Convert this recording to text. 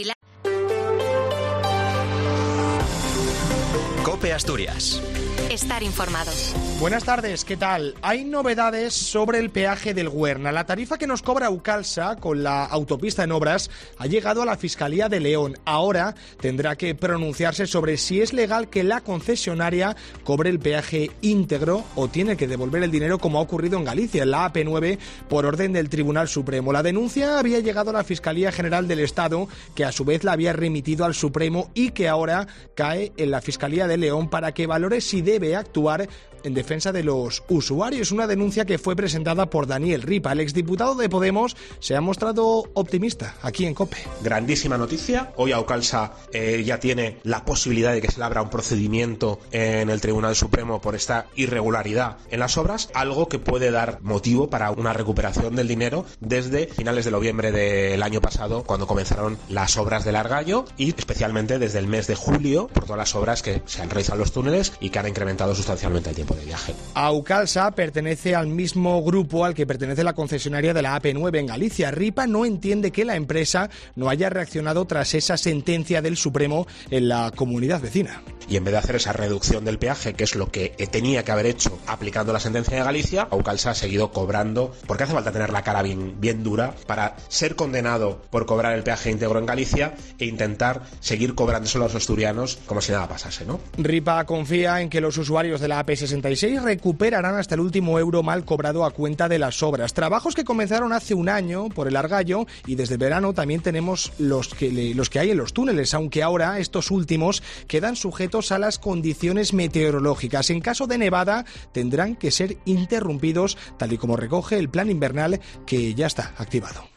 COPE Asturias. Estar informados. Buenas tardes, ¿qué tal? Hay novedades sobre el peaje del Güerna. La tarifa que nos cobra Aucalsa con la autopista en obras ha llegado a la Fiscalía de León. Ahora tendrá que pronunciarse sobre si es legal que la concesionaria cobre el peaje íntegro o tiene que devolver el dinero, como ha ocurrido en Galicia, en la AP9, por orden del Tribunal Supremo. La denuncia había llegado a la Fiscalía General del Estado, que a su vez la había remitido al Supremo y que ahora cae en la Fiscalía de León para que valore si debe actuar en defensa de los usuarios. Una denuncia que fue presentada por Daniel Ripa. El exdiputado de Podemos se ha mostrado optimista aquí en COPE. Grandísima noticia. Hoy Aucalsa ya tiene la posibilidad de que se le abra un procedimiento en el Tribunal Supremo por esta irregularidad en las obras, algo que puede dar motivo para una recuperación del dinero desde finales de noviembre del año pasado, cuando comenzaron las obras del Argallo, y especialmente desde el mes de julio por todas las obras que se han realizado en los túneles y que han incrementado sustancialmente el tiempo de viaje. Aucalsa pertenece al mismo grupo al que pertenece la concesionaria de la AP9 en Galicia. Ripa no entiende que la empresa no haya reaccionado tras esa sentencia del Supremo en la comunidad vecina. Y en vez de hacer esa reducción del peaje, que es lo que tenía que haber hecho aplicando la sentencia de Galicia, Aucalsa ha seguido cobrando, porque hace falta tener la cara bien dura para ser condenado por cobrar el peaje íntegro en Galicia e intentar seguir cobrándoselo a los asturianos como si nada pasase, ¿no? Ripa confía en que los usuarios de la AP66 recuperarán hasta el último euro mal cobrado a cuenta de las obras. Trabajos que comenzaron hace un año por el Argallo, y desde verano también tenemos los que hay en los túneles, aunque ahora estos últimos quedan sujetos a las condiciones meteorológicas. En caso de nevada tendrán que ser interrumpidos, tal y como recoge el plan invernal que ya está activado.